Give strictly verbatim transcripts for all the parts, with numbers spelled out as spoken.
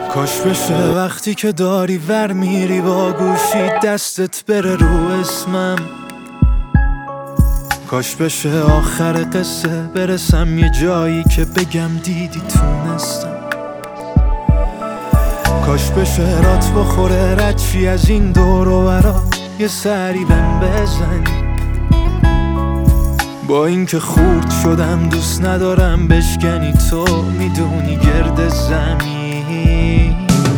کاش بشه وقتی که داری ور میری با گوشی دستت بره رو اسمم. کاش بشه آخر قصه برسم یه جایی که بگم دیدی تونستم. کاش بشه رات بخوره ردشی از این دور و برا یه سری بهم بزنی. با اینکه خورد شدم دوست ندارم بشکنی، تو میدونی گرد زمین.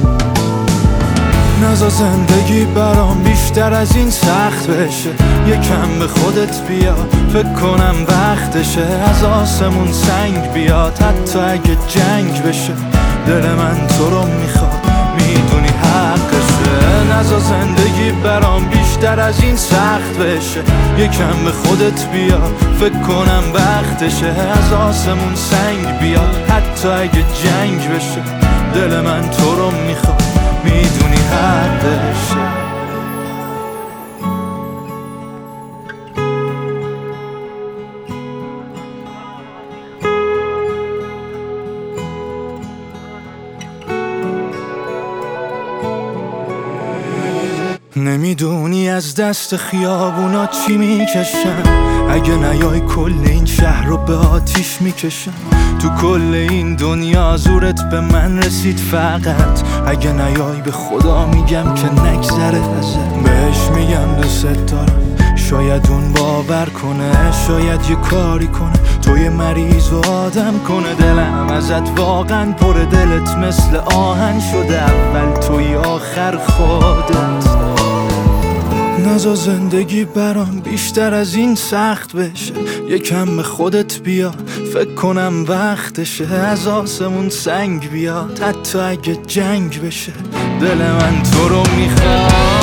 نزا زندگی برام بیشتر از این سخت بشه، یکم به خودت بیا فکر کنم وقتشه. از آسمون سنگ بیاد حتی اگه جنگ بشه، دل من تو رو میخواد میدونی حقشه. نزا زندگی برام بیشتر از این سخت بشه، یکم به خودت بیا فکر کنم وقتشه. از آسمون سنگ بیاد حتی اگه جنگ بشه، دل من تو رو میخواد میدونی حقشه. نمیدونی از دست خیابونا چی میکشم، اگه نیای کل این شهر رو به آتیش میکشم. تو کل این دنیا زورت به من رسید فقط، اگه نیای به خدا میگم که نگذره ازت. بهش میگم دوست دارم، شاید اون باور کنه، شاید یه کاری کنه تو یه مریض و آدم کنه. دلم ازت واقعا پر، دلت مثل آهن شده، اول توی آخر خودت. نزا زندگی برام بیشتر از این سخت بشه، یکم به خودت بیا فکر کنم وقتشه. از آسمون سنگ بیاد حتی اگه جنگ بشه، دل من تو رو میخواد